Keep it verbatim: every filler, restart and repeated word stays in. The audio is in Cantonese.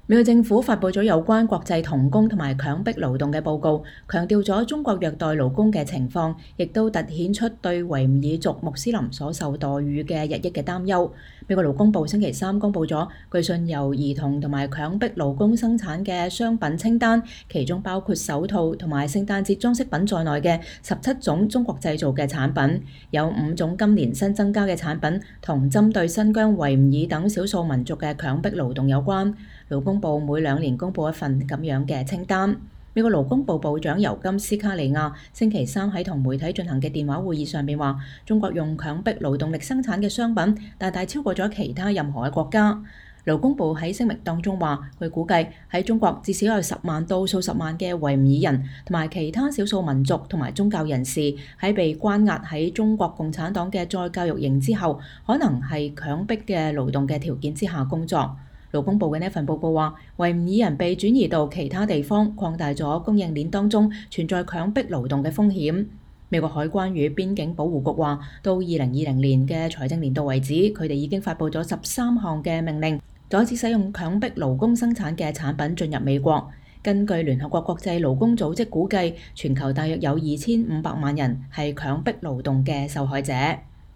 美國政府發佈咗有關國際童工同埋強迫勞動嘅報告，強調咗中國虐待勞工嘅情況，亦都凸顯出對維吾爾族穆斯林所受待遇嘅日益嘅擔憂。美國勞工部星期三公佈咗據信由兒童同埋強迫勞工生產嘅商品清單，其中包括手套同埋聖誕節裝飾品在內嘅十七種中國製造嘅產品，有五種今年新增加嘅產品同針對新疆維吾爾等少數民族嘅強迫勞動有關。勞工部每兩年公佈一份咁樣嘅清單。美國勞工部部長尤金斯卡利亞星期三喺同媒體進行嘅電話會議上邊話，中國用強迫勞動力生產嘅商品大大超過咗其他任何嘅國家。勞工部喺聲明當中話，佢估計喺中國至少有十萬到數十萬嘅維吾爾人同埋其他少數民族同埋宗教人士喺被關押喺中國共產黨嘅再教育營之後，可能係強迫嘅勞動嘅條件之下工作。勞工部嘅呢份報告話，維吾爾人被轉移到其他地方，擴大咗供應鏈當中存在強迫勞動嘅風險。美國海關與邊境保護局話，到二零二零年嘅財政年度為止，佢哋已經發佈咗十三項嘅命令，阻止使用強迫勞工生產嘅產品進入美國。根據聯合國國際勞工組織估計，全球大約有二千五百萬人係強迫勞動嘅受害者。